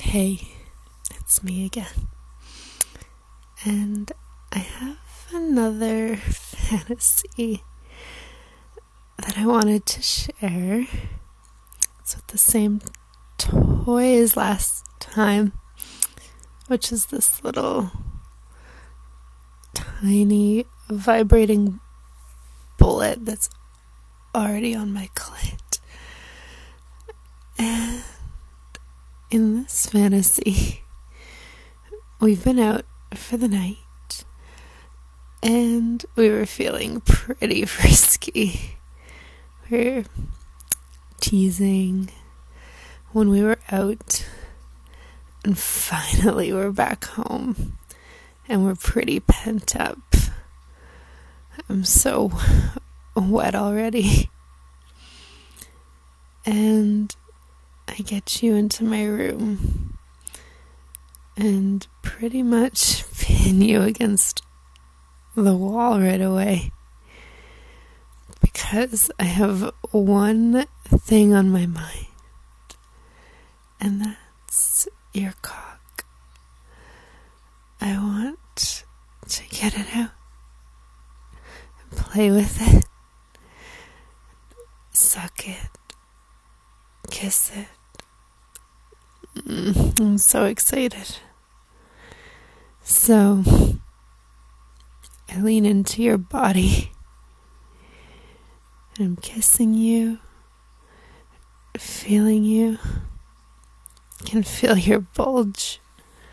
Hey, it's me again. And I have another fantasy that I wanted to share. It's with the same toy as last time, which is this little tiny vibrating bullet that's already on my clit. And in this fantasy, we've been out for the night and we were feeling pretty frisky. We were teasing when we were out, and finally we're back home and we're pretty pent up. I'm so wet already. And I get you into my room and pretty much pin you against the wall right away, because I have one thing on my mind, and that's your cock. I want to get it out and play with it, suck it, kiss it. I'm so excited. So I lean into your body and I'm kissing you, feeling you. I can feel your bulge.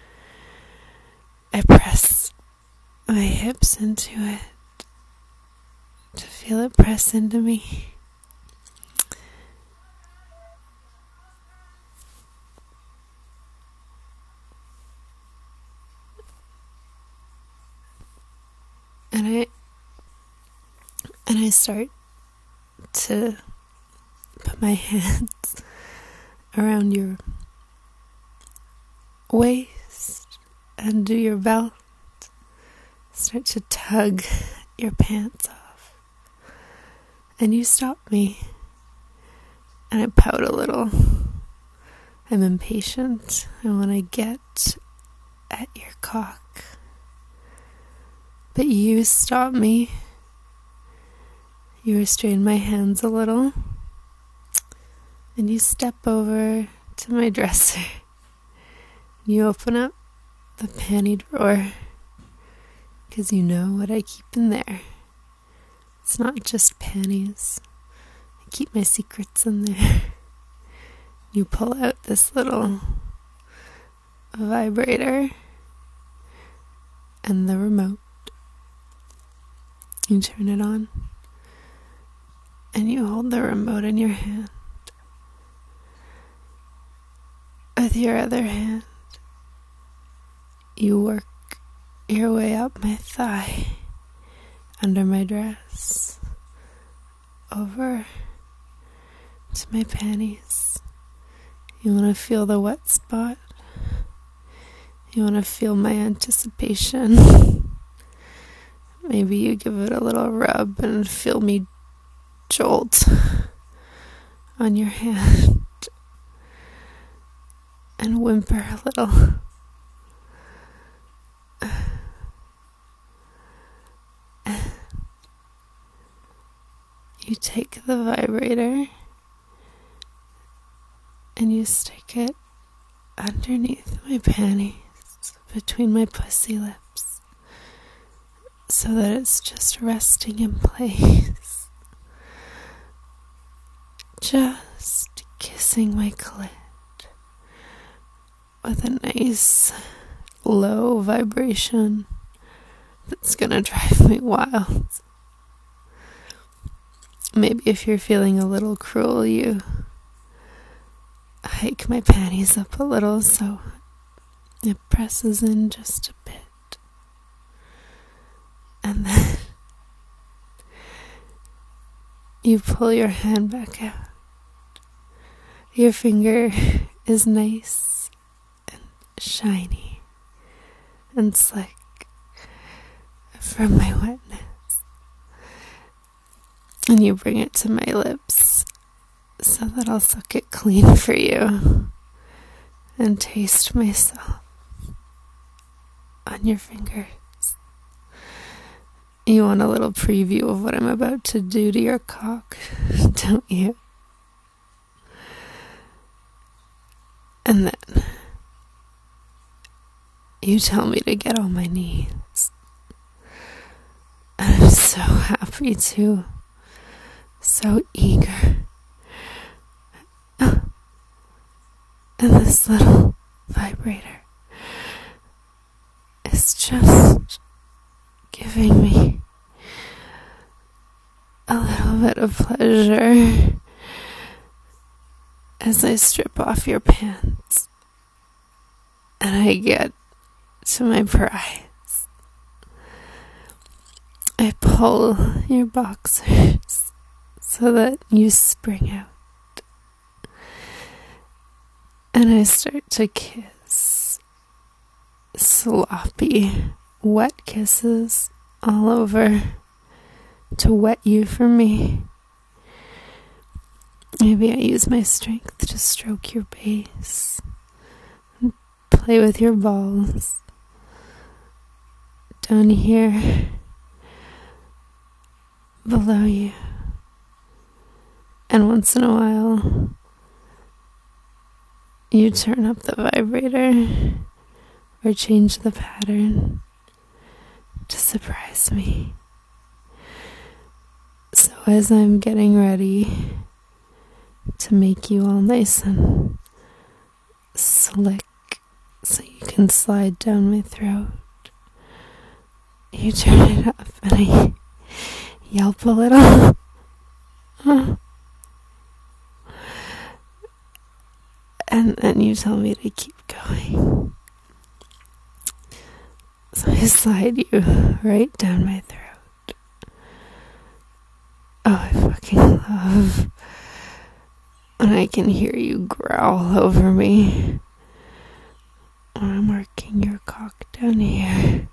I press my hips into it to feel it press into me. And I start to put my hands around your waist and do your belt. Start to tug your pants off. And you stop me. And I pout a little. I'm impatient. I want to get at your cock. But you stop me. You restrain my hands a little. And you step over to my dresser. You open up the panty drawer, because you know what I keep in there. It's not just panties. I keep my secrets in there. You pull out this little vibrator and the remote. You turn it on and you hold the remote in your hand. With your other hand, you work your way up my thigh, under my dress, over to my panties. You want to feel the wet spot. You want to feel my anticipation. Maybe you give it a little rub and feel me jolt on your hand and whimper a little. You take the vibrator and you stick it underneath my panties, between my pussy lips, so that it's just resting in place. Just kissing my clit with a nice low vibration that's gonna drive me wild. Maybe if you're feeling a little cruel, you hike my panties up a little so it presses in just a bit. And then you pull your hand back out. Your finger is nice and shiny and slick from my wetness. And you bring it to my lips so that I'll suck it clean for you. and taste myself on your fingers. You want a little preview of what I'm about to do to your cock, don't you? And then you tell me to get on my knees. And I'm so happy to, so eager. And this little vibrator is just giving me a little bit of pleasure as I strip off your pants and I get to my prize. I pull your boxers so that you spring out, and I start to kiss, sloppy, wet kisses all over to wet you for me. Maybe I use my strength to stroke your base, and play with your balls down here below you. And once in a while, you turn up the vibrator or change the pattern to surprise me. So as I'm getting ready to make you all nice and slick so you can slide down my throat, you turn it up and I yelp a little. And then you tell me to keep going. So I slide you right down my throat. Oh, I fucking love when I can hear you growl over me when I'm working your cock down here.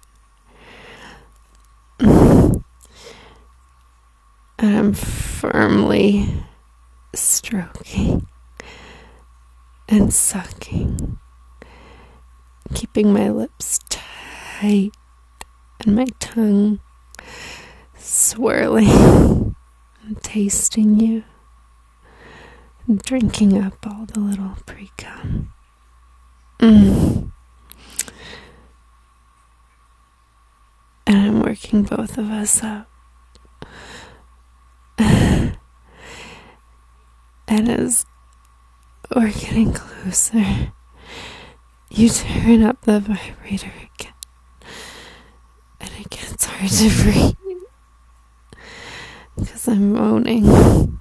And I'm firmly stroking and sucking, keeping my lips tight and my tongue swirling and tasting you and drinking up all the little pre-cum. And I'm working both of us up. And as we're getting closer, you turn up the vibrator again, and it gets hard to breathe because I'm moaning.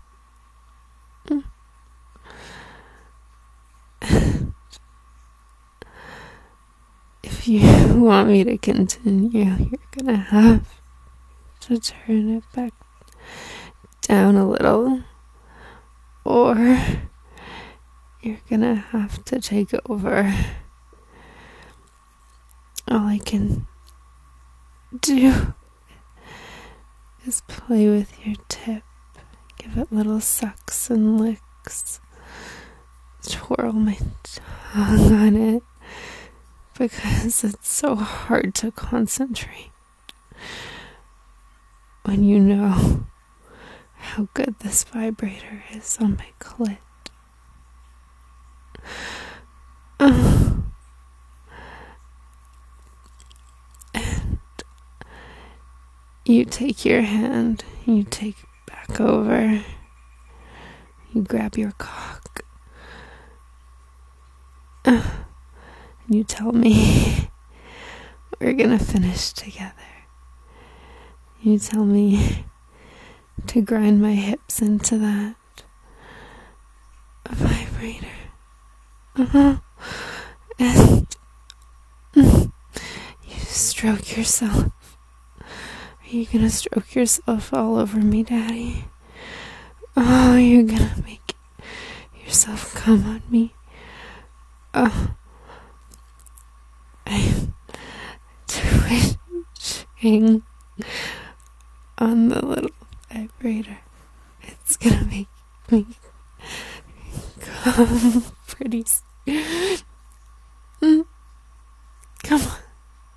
If you want me to continue, you're gonna have to turn it back down a little, or you're gonna have to take over. All I can do is play with your tip, give it little sucks and licks, twirl my tongue on it, because it's so hard to concentrate when you know how good this vibrator is on my clit. And you take your hand, you take it back over, you grab your cock, and you tell me we're gonna finish together. You tell me to grind my hips into that vibrator. And you stroke yourself. Are you gonna stroke yourself all over me, Daddy? Oh, you're gonna make yourself come on me. Oh, I'm twitching on the little vibrator. It's gonna make me come pretty soon.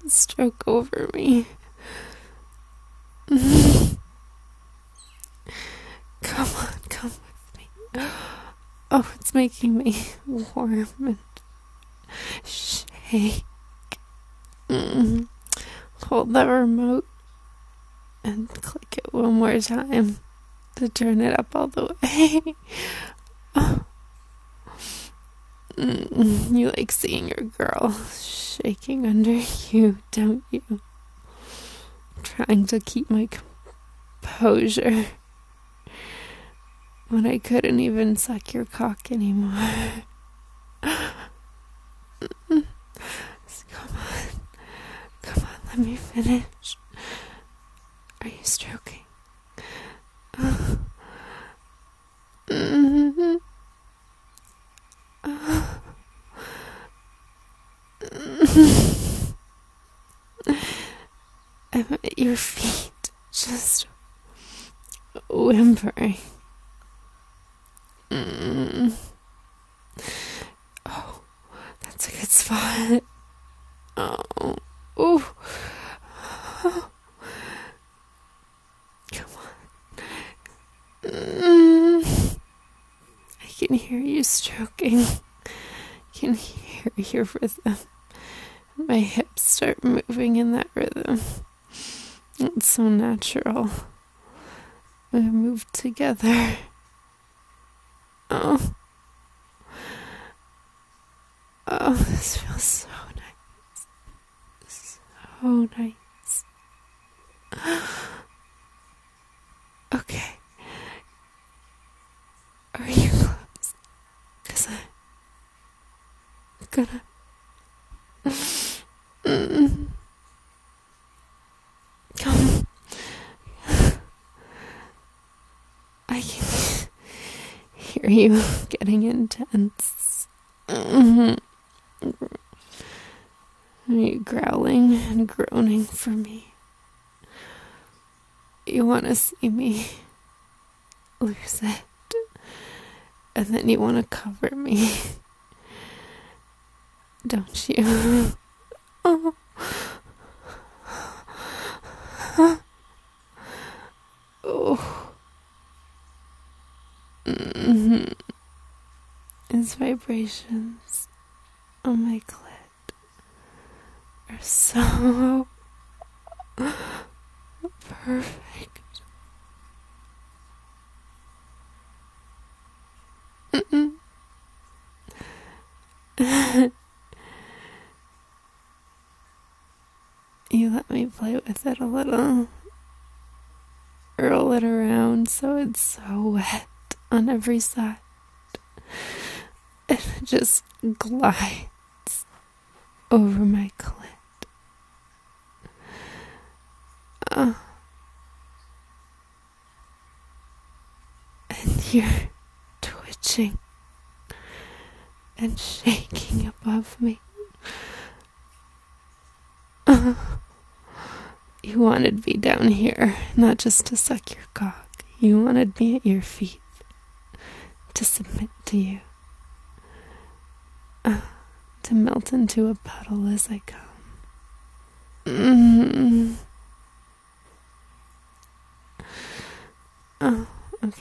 stroke over me. Come on, come with me. Oh, it's making me warm and shake. Hold the remote and click it one more time to turn it up all the way. Oh. You like seeing your girl shaking under you, don't you? Trying to keep my composure when I couldn't even suck your cock anymore. Come on, let me finish. Are you stroking? I'm at your feet, just whimpering. Oh, that's a good spot. Oh, ooh. Come on. I can hear you stroking. I can hear your rhythm. My hips start moving in that rhythm. It's so natural. We move together. Oh, this feels so nice. So nice. Okay. Are you close? 'Cause I'm gonna... Come. I can hear you getting intense. Are you growling and groaning for me? You want to see me lose it, and then you want to cover me, don't you? Oh. Oh. His vibrations on my clit are so perfect. You let me play with it a little, roll it around so it's so wet on every side, and it just glides over my clit. And you're twitching and shaking above me. You wanted me down here, not just to suck your cock. You wanted me at your feet, to submit to you, to melt into a puddle as I come. Oh, okay.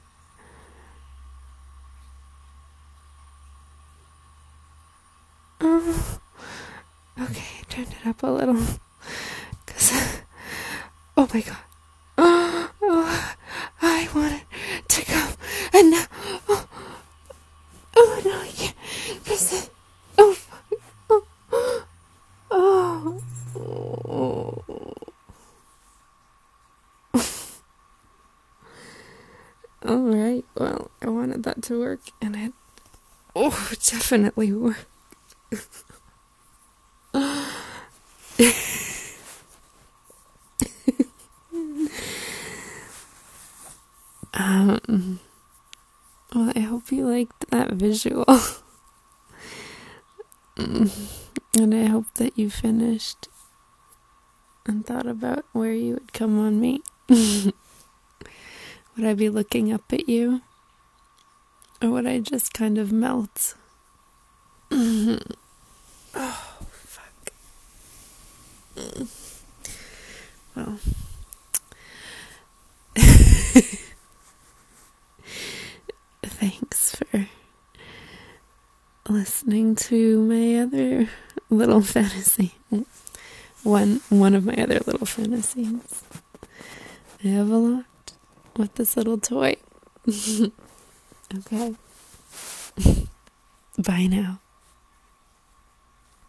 Oh, okay, turn it up a little. 'Cause, oh my god. Oh, I wanted to come, and now, oh no, I can't. 'Cause, oh, fuck. Oh. Alright, well, I wanted that to work, and it definitely worked. Well, I hope you liked that visual. And I hope that you finished and thought about where you would come on me. Would I be looking up at you? Or would I just kind of melt? Oh, fuck. listening to my other little fantasy. One of my other little fantasies. I have a lot with this little toy. Okay. Bye now.